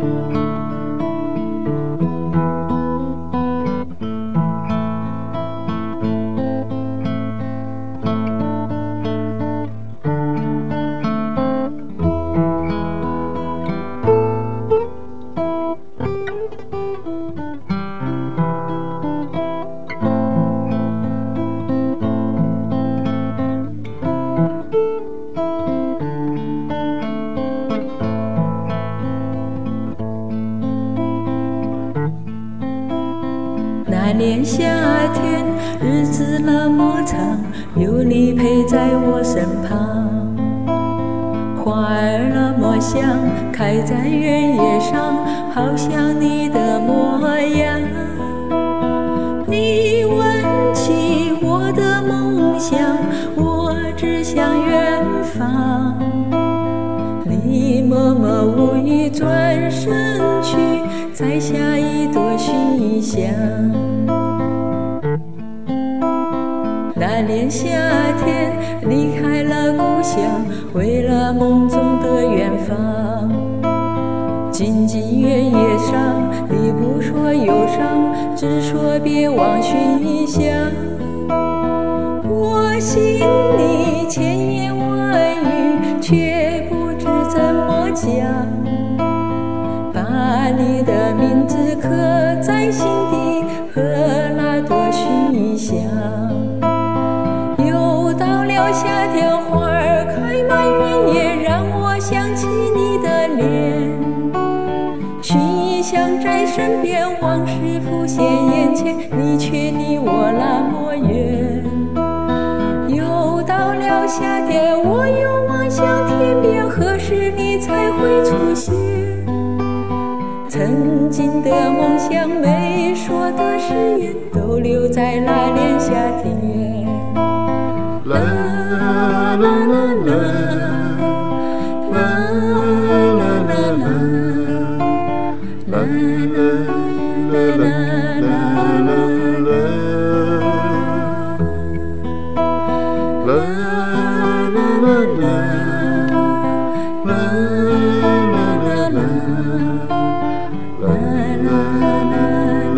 那年夏天，日子那么长，有你陪在我身旁。花儿那么香，开在原野上，好像你的模样。你问起我的梦想，我只向远方。你默默无语转身去，摘下一朵熏香。那年夏天，离开了故乡，为了梦中的远方。静静原野上，你不说忧伤，只说别忘熏香。我心里千言万语，却不知怎么讲。把你的名字刻在心底，和那朵熏香。夏天花儿开满原野，让我想起你的脸。熏香在身边，往事浮现眼前，你却离我那么远。又到了夏天，我又望向天边，何时你才会出现？曾经的梦想，没说的誓言，都留在那年夏天。啦啦啦啦，啦啦啦啦，啦啦啦啦啦啦，啦啦啦啦，啦啦啦啦，啦啦啦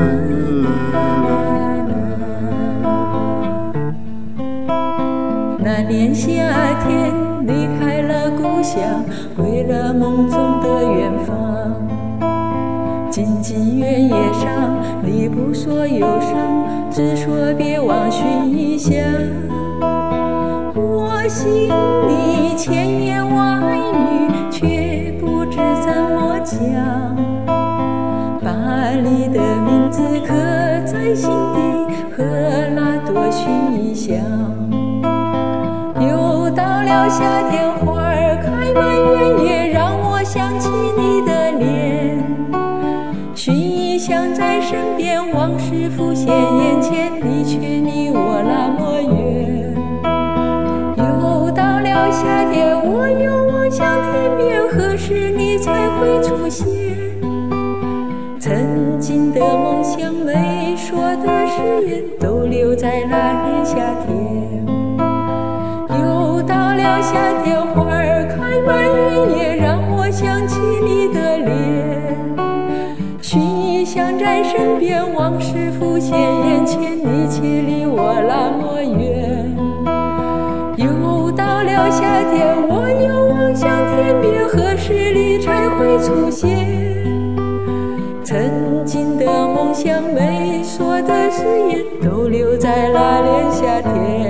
啦。那年夏天，离开了故乡，为了梦中的远方。静静原野上，你不说忧伤，只说别忘熏香。我心里千言万语，却不知怎么讲。把你的名字刻在心底，和那朵熏香。又到了夏天，花儿开满原野，让我想起你的脸。熏香在身边，往事浮现眼前，你却离我那么远。又到了夏天，我又望向天边，何时你才会出现？曾经的梦想，没说的誓言，都留在那年夏天。又到了夏天，花儿开满原野，让我想起你的脸。熏香在身边，往事浮现眼前，你却离我那么远。又到了夏天，我又望向天边，何时你才会出现？曾经的梦想，没说的誓言，都留在那年夏天。